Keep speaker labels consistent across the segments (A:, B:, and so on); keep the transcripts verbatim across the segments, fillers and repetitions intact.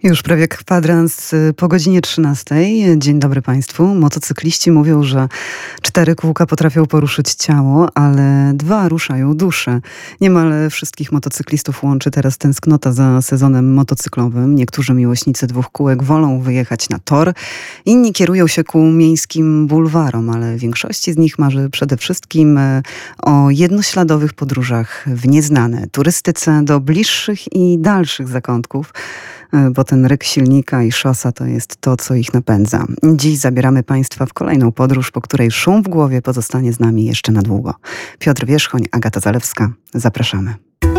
A: Już prawie kwadrans po godzinie trzynastej. Dzień dobry Państwu. Motocykliści mówią, że cztery kółka potrafią poruszyć ciało, ale dwa ruszają duszę. Niemal wszystkich motocyklistów łączy teraz tęsknota za sezonem motocyklowym. Niektórzy miłośnicy dwóch kółek wolą wyjechać na tor, inni kierują się ku miejskim bulwarom, ale większości z nich marzy przede wszystkim o jednośladowych podróżach w nieznane, turystyce do bliższych i dalszych zakątków, bo ten ryk silnika i szosa to jest to, co ich napędza. Dziś zabieramy Państwa w kolejną podróż, po której szum w głowie pozostanie z nami jeszcze na długo. Piotr Wierzchoń, Agata Zalewska. Zapraszamy.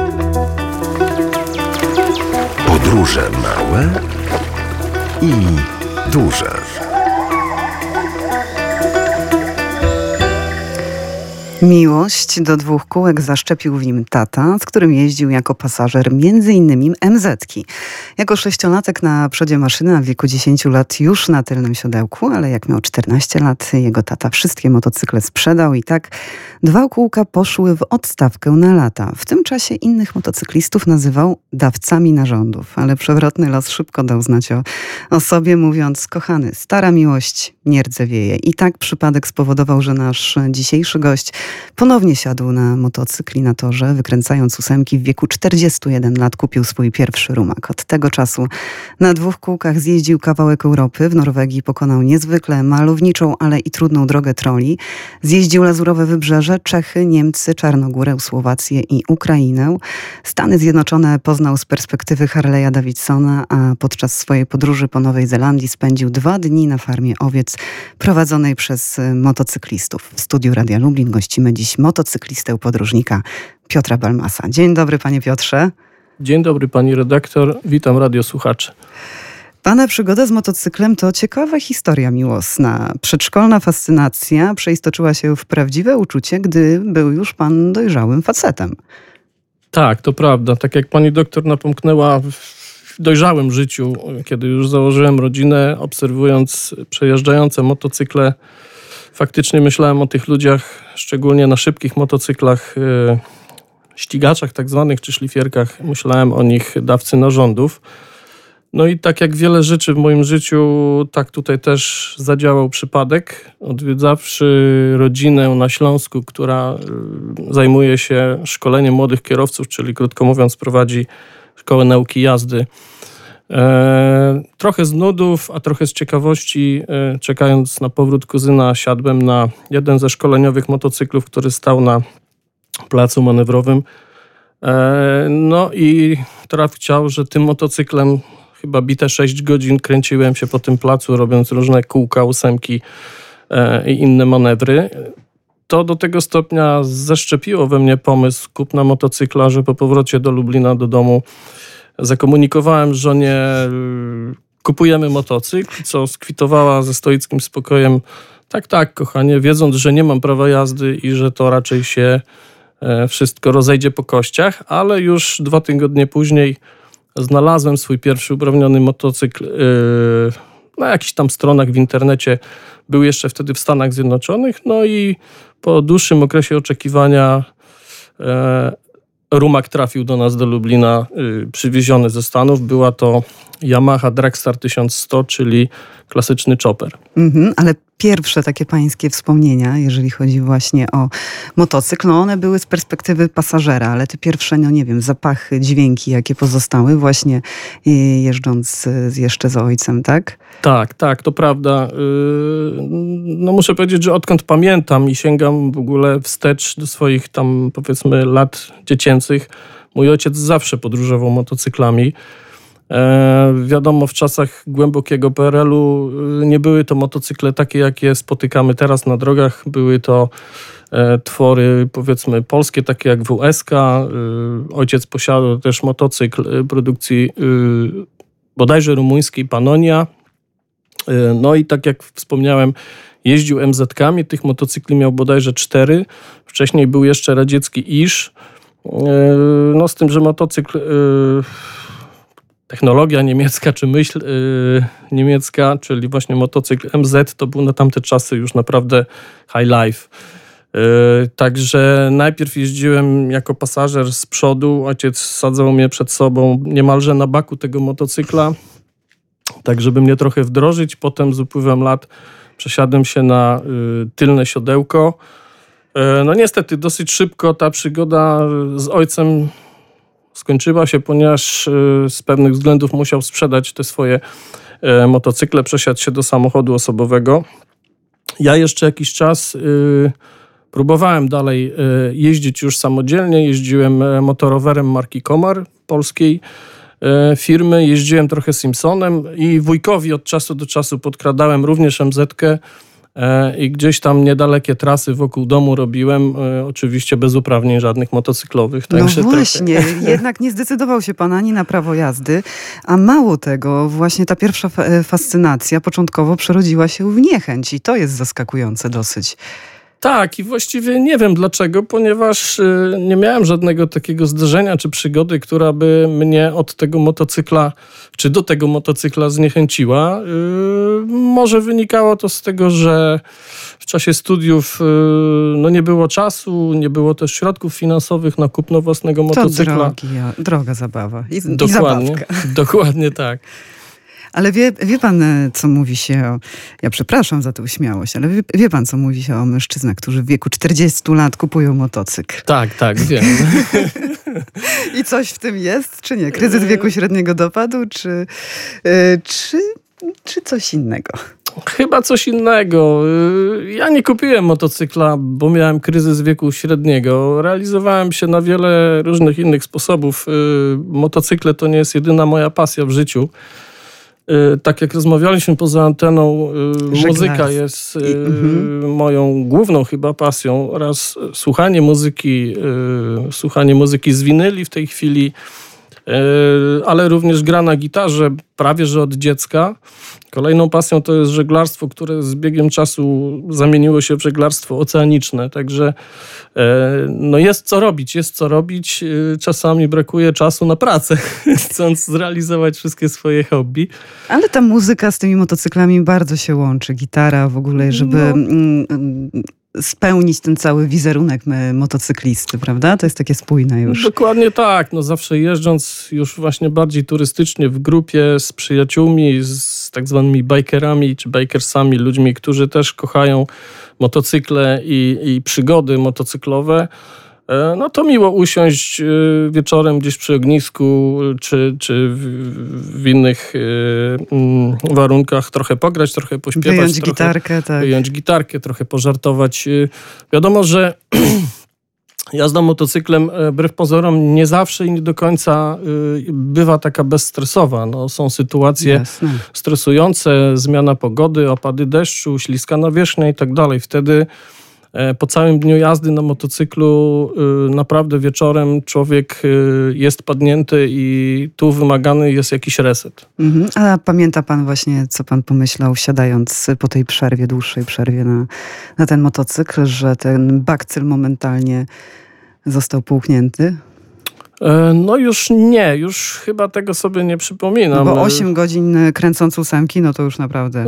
B: Podróże małe i duże.
A: Miłość do dwóch kółek zaszczepił w nim tata, z którym jeździł jako pasażer między innymi em zetki. Jako sześciolatek na przodzie maszyny, a w wieku dziesięciu lat już na tylnym siodełku, ale jak miał czternaście lat, jego tata wszystkie motocykle sprzedał i tak dwa kółka poszły w odstawkę na lata. W tym czasie innych motocyklistów nazywał dawcami narządów, ale przewrotny los szybko dał znać o, o sobie, mówiąc: kochany, stara miłość nie rdzewieje. I tak przypadek spowodował, że nasz dzisiejszy gość ponownie siadł na motocykl i na torze, wykręcając ósemki w wieku czterdziestu jeden lat kupił swój pierwszy rumak. Od tego czasu na dwóch kółkach zjeździł kawałek Europy. W Norwegii pokonał niezwykle malowniczą, ale i trudną drogę troli. Zjeździł Lazurowe Wybrzeże, Czechy, Niemcy, Czarnogórę, Słowację i Ukrainę. Stany Zjednoczone poznał z perspektywy Harley'a Davidsona, a podczas swojej podróży po Nowej Zelandii spędził dwa dni na farmie owiec prowadzonej przez motocyklistów. W studiu Radia Lublin gościmy dziś motocyklistę podróżnika Piotra Balmasa. Dzień dobry, panie Piotrze.
C: Dzień dobry, pani redaktor. Witam radiosłuchaczy.
A: Pana przygoda z motocyklem to ciekawa historia miłosna. Przedszkolna fascynacja przeistoczyła się w prawdziwe uczucie, gdy był już pan dojrzałym facetem.
C: Tak, to prawda. Tak jak pani doktor napomknęła, w dojrzałym życiu, kiedy już założyłem rodzinę, obserwując przejeżdżające motocykle, faktycznie myślałem o tych ludziach, szczególnie na szybkich motocyklach, yy, ścigaczach tak zwanych, czy szlifierkach. Myślałem o nich dawcy narządów. No i tak jak wiele rzeczy w moim życiu, tak tutaj też zadziałał przypadek. Odwiedzawszy rodzinę na Śląsku, która yy, zajmuje się szkoleniem młodych kierowców, czyli krótko mówiąc prowadzi szkołę nauki jazdy. E, trochę z nudów, a trochę z ciekawości, e, czekając na powrót kuzyna, siadłem na jeden ze szkoleniowych motocyklów, który stał na placu manewrowym. E, no i traf chciał, że tym motocyklem chyba bite sześć godzin kręciłem się po tym placu, robiąc różne kółka, ósemki e, i inne manewry. To do tego stopnia zeszczepiło we mnie pomysł kupna motocykla, że po powrocie do Lublina, do domu, zakomunikowałem żonie: kupujemy motocykl, co skwitowała ze stoickim spokojem: tak, tak, kochanie, wiedząc, że nie mam prawa jazdy i że to raczej się wszystko rozejdzie po kościach, ale już dwa tygodnie później znalazłem swój pierwszy uprawniony motocykl na jakichś tam stronach w internecie. Był jeszcze wtedy w Stanach Zjednoczonych, no i po dłuższym okresie oczekiwania rumak trafił do nas do Lublina, yy, przywieziony ze Stanów. Była to Yamaha Dragstar tysiąc sto, czyli klasyczny chopper.
A: Mhm, ale pierwsze takie pańskie wspomnienia, jeżeli chodzi właśnie o motocykl, no one były z perspektywy pasażera, ale te pierwsze, no nie wiem, zapachy, dźwięki, jakie pozostały właśnie jeżdżąc jeszcze z ojcem, tak?
C: Tak, tak, to prawda. Yy, no muszę powiedzieć, że odkąd pamiętam i sięgam w ogóle wstecz do swoich tam, powiedzmy, lat dziecięcych, mój ojciec zawsze podróżował motocyklami. E, wiadomo, w czasach głębokiego P R L u nie były to motocykle takie, jakie spotykamy teraz na drogach. Były to e, twory, powiedzmy, polskie, takie jak W S K. E, ojciec posiadał też motocykl produkcji e, bodajże rumuńskiej Pannonia. E, no i tak jak wspomniałem, jeździł em zetkami. Tych motocykli miał bodajże cztery. Wcześniej był jeszcze radziecki Iż. E, no z tym, że motocykl... E, Technologia niemiecka, czy myśl yy, niemiecka, czyli właśnie motocykl em zet, to był na tamte czasy już naprawdę high life. Yy, także najpierw jeździłem jako pasażer z przodu, ojciec sadzał mnie przed sobą niemalże na baku tego motocykla. tak żeby mnie trochę wdrożyć. Potem z upływem lat przesiadłem się na y, tylne siodełko. Y, no niestety dosyć szybko ta przygoda z ojcem skończyła się, ponieważ y, z pewnych względów musiał sprzedać te swoje y, motocykle, przesiadł się do samochodu osobowego. Ja jeszcze jakiś czas y, próbowałem dalej y, jeździć już samodzielnie. Jeździłem y, motorowerem marki Komar, polskiej y, firmy. Jeździłem trochę Simpsonem i wujkowi od czasu do czasu podkradałem również em zetkę y, i gdzieś tam niedalekie trasy wokół domu robiłem. Y, oczywiście bez uprawnień żadnych motocyklowych.
A: No
C: Także
A: właśnie,
C: trochę...
A: jednak nie zdecydował się pan ani na prawo jazdy, a mało tego, właśnie ta pierwsza fa- fascynacja początkowo przerodziła się w niechęć i to jest zaskakujące dosyć.
C: Tak, i właściwie nie wiem dlaczego, ponieważ y, nie miałem żadnego takiego zdarzenia czy przygody, która by mnie od tego motocykla, czy do tego motocykla zniechęciła. Y, może wynikało to z tego, że w czasie studiów y, no nie było czasu, nie było też środków finansowych na kupno własnego motocykla.
A: To drogi, droga zabawa i,
C: dokładnie,
A: i zabawka.
C: Dokładnie tak.
A: Ale wie, wie pan, co mówi się o... Ja przepraszam za tę śmiałość, ale wie, wie pan, co mówi się o mężczyznach, którzy w wieku czterdziestu lat kupują motocykl?
C: Tak, tak, wiem.
A: I coś w tym jest, czy nie? Kryzys wieku średniego dopadł, czy, yy, czy, czy coś innego?
C: Chyba coś innego. Ja nie kupiłem motocykla, bo miałem kryzys wieku średniego. Realizowałem się na wiele różnych innych sposobów. Motocykle to nie jest jedyna moja pasja w życiu. Tak jak rozmawialiśmy poza anteną, Żeglarz. muzyka jest I, mm-hmm. moją główną chyba pasją oraz słuchanie muzyki, słuchanie muzyki z winyli w tej chwili, ale również gra na gitarze prawie że od dziecka. Kolejną pasją to jest żeglarstwo, które z biegiem czasu zamieniło się w żeglarstwo oceaniczne. Także no jest co robić, jest co robić. Czasami brakuje czasu na pracę, chcąc zrealizować wszystkie swoje hobby.
A: Ale ta muzyka z tymi motocyklami bardzo się łączy. Gitara w ogóle, żeby... No. spełnić ten cały wizerunek motocyklisty, prawda? To jest takie spójne już.
C: Dokładnie tak. No zawsze jeżdżąc już właśnie bardziej turystycznie w grupie z przyjaciółmi, z tak zwanymi bikerami czy bikersami, ludźmi, którzy też kochają motocykle i, i przygody motocyklowe, no to miło usiąść wieczorem gdzieś przy ognisku, czy, czy w, w innych warunkach trochę pograć, trochę pośpiewać.
A: Wyjąć
C: trochę,
A: gitarkę, tak.
C: Wyjąć gitarkę, trochę pożartować. Wiadomo, że jazda motocyklem wbrew pozorom nie zawsze i nie do końca bywa taka bezstresowa. No, są sytuacje Jasne. stresujące, zmiana pogody, opady deszczu, śliska nawierzchnia i tak dalej. Wtedy po całym dniu jazdy na motocyklu naprawdę wieczorem człowiek jest padnięty i tu wymagany jest jakiś reset.
A: Mhm. A pamięta pan właśnie, co pan pomyślał, siadając po tej przerwie, dłuższej przerwie na, na ten motocykl, że ten bakcyl momentalnie został połknięty?
C: No już nie, już chyba tego sobie nie przypominam.
A: No bo osiem godzin kręcąc ósemki, no to już naprawdę...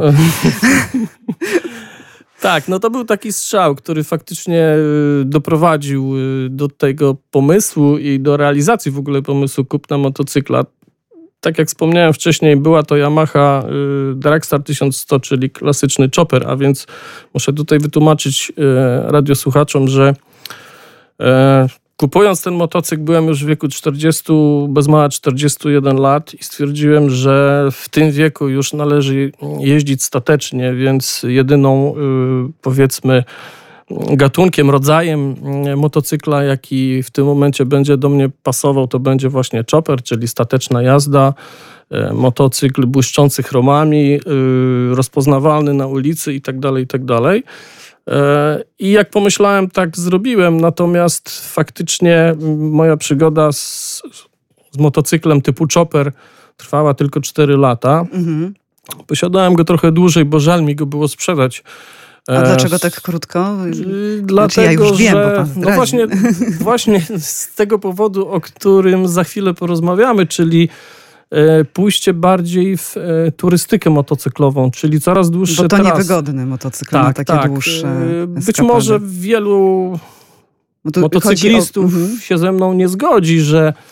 C: Tak, no to był taki strzał, który faktycznie doprowadził do tego pomysłu i do realizacji w ogóle pomysłu kupna motocykla. Tak jak wspomniałem wcześniej, była to Yamaha Dragstar tysiąc sto, czyli klasyczny chopper, a więc muszę tutaj wytłumaczyć radiosłuchaczom, że kupując ten motocykl byłem już w wieku czterdziestu, bez mała czterdziestu jeden lat i stwierdziłem, że w tym wieku już należy jeździć statecznie, więc jedyną powiedzmy gatunkiem, rodzajem motocykla, jaki w tym momencie będzie do mnie pasował, to będzie właśnie chopper, czyli stateczna jazda, motocykl błyszczący chromami, rozpoznawalny na ulicy i tak dalej, i tak dalej. I jak pomyślałem, tak zrobiłem, natomiast faktycznie moja przygoda z, z motocyklem typu chopper trwała tylko cztery lata. Mhm. Posiadałem go trochę dłużej, bo żal mi go było sprzedać.
A: A dlaczego tak krótko?
C: Dlatego,
A: znaczy ja już wiem,
C: że
A: bo pan
C: no właśnie, właśnie z tego powodu, o którym za chwilę porozmawiamy, czyli pójście bardziej w turystykę motocyklową, czyli coraz dłuższe
A: Bo to
C: trasy.
A: niewygodny motocykl
C: tak,
A: na takie
C: tak.
A: dłuższe
C: Być
A: eskapady.
C: może wielu motocyklistów o... się ze mną nie zgodzi, że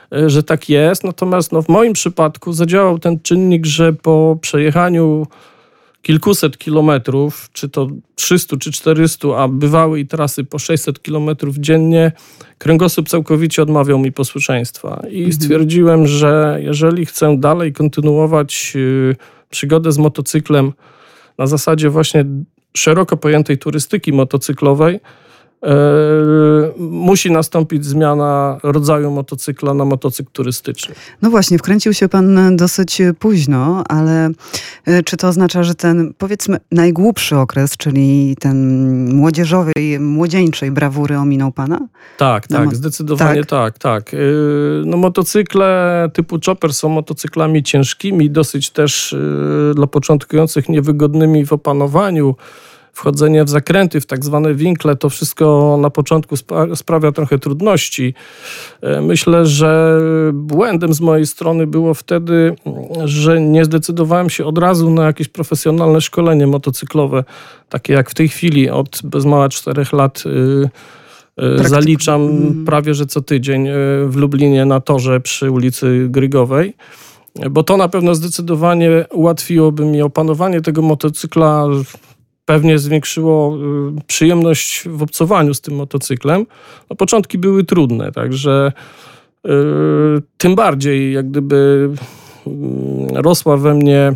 C: e, że tak jest. Natomiast no, w moim przypadku zadziałał ten czynnik, że po przejechaniu kilkuset kilometrów, czy to trzystu czy czterystu, a bywały i trasy po sześćset kilometrów dziennie, kręgosłup całkowicie odmawiał mi posłuszeństwa. I mhm. stwierdziłem, że jeżeli chcę dalej kontynuować y, przygodę z motocyklem na zasadzie właśnie szeroko pojętej turystyki motocyklowej, Yy, musi nastąpić zmiana rodzaju motocykla na motocykl turystyczny.
A: No właśnie, wkręcił się pan dosyć późno, ale czy to oznacza, że ten, powiedzmy, najgłupszy okres, czyli ten młodzieżowej, młodzieńczej brawury ominął pana?
C: Tak,
A: No,
C: tak,
A: mo-
C: zdecydowanie tak, tak. tak. Yy, no motocykle typu chopper są motocyklami ciężkimi, dosyć też yy, dla początkujących niewygodnymi w opanowaniu. Wchodzenie w zakręty, w tak zwane winkle, to wszystko na początku spra- sprawia trochę trudności. Myślę, że błędem z mojej strony było wtedy, że nie zdecydowałem się od razu na jakieś profesjonalne szkolenie motocyklowe, takie jak w tej chwili od bez mała czterech lat yy, zaliczam mm. prawie że co tydzień w Lublinie na torze przy ulicy Grygowej. Bo to na pewno zdecydowanie ułatwiłoby mi opanowanie tego motocykla. Pewnie zwiększyło y, przyjemność w obcowaniu z tym motocyklem. No, początki były trudne, także y, tym bardziej jak gdyby y, rosła we mnie,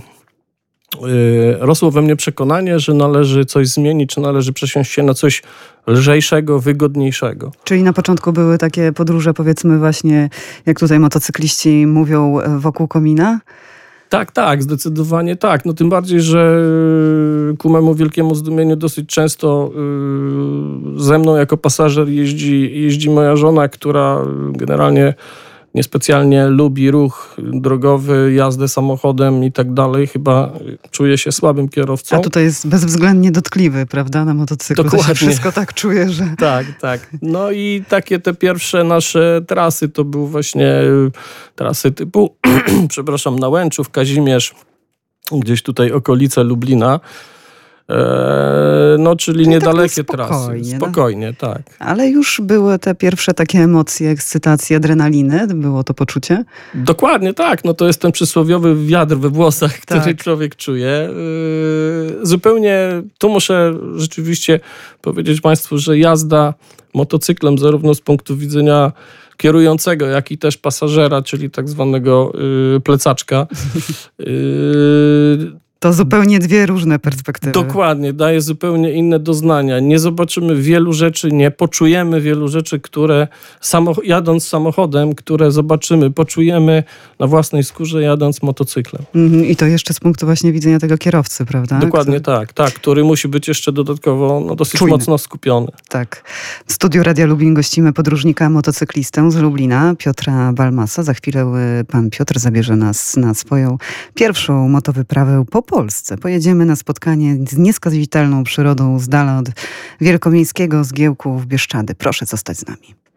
C: y, rosło we mnie przekonanie, że należy coś zmienić, że należy przesiąść się na coś lżejszego, wygodniejszego.
A: Czyli na początku były takie podróże, powiedzmy właśnie, jak tutaj motocykliści mówią, wokół komina?
C: Tak, tak, zdecydowanie tak. No tym bardziej, że ku memu wielkiemu zdumieniu dosyć często yy, ze mną jako pasażer jeździ, jeździ moja żona, która generalnie niespecjalnie lubi ruch drogowy, jazdę samochodem i tak dalej. Chyba czuje się słabym kierowcą.
A: A tutaj jest bezwzględnie dotkliwy, prawda, na motocyklu.
C: Dokładnie.
A: To się wszystko tak czuje, że...
C: Tak, tak. No i takie te pierwsze nasze trasy to były właśnie trasy typu, przepraszam, Nałęczów, Kazimierz, gdzieś tutaj okolice Lublina. No, czyli, czyli niedalekie
A: tak spokojnie,
C: trasy. Spokojnie, no. tak.
A: Ale już były te pierwsze takie emocje, ekscytacje, adrenaliny? Było to poczucie?
C: Dokładnie, tak. No to jest ten przysłowiowy wiatr we włosach, który
A: tak.
C: człowiek czuje. Yy, zupełnie, tu muszę rzeczywiście powiedzieć państwu, że jazda motocyklem zarówno z punktu widzenia kierującego, jak i też pasażera, czyli tak zwanego yy, plecaczka, yy,
A: to zupełnie dwie różne perspektywy.
C: Dokładnie, daje zupełnie inne doznania. Nie zobaczymy wielu rzeczy, nie poczujemy wielu rzeczy, które samoch- jadąc samochodem, które zobaczymy, poczujemy na własnej skórze jadąc motocyklem.
A: Mm, I to jeszcze z punktu właśnie widzenia tego kierowcy, prawda?
C: Dokładnie
A: który...
C: tak, tak, który musi być jeszcze dodatkowo no, dosyć
A: Czujny.
C: mocno skupiony.
A: Tak. W studiu Radia Lublin gościmy podróżnika motocyklistę z Lublina, Piotra Balmasa. Za chwilę pan Piotr zabierze nas na swoją pierwszą motowyprawę po Polsce. Pojedziemy na spotkanie z nieskazitelną przyrodą z dala od wielkomiejskiego zgiełku w Bieszczady. Proszę zostać z nami.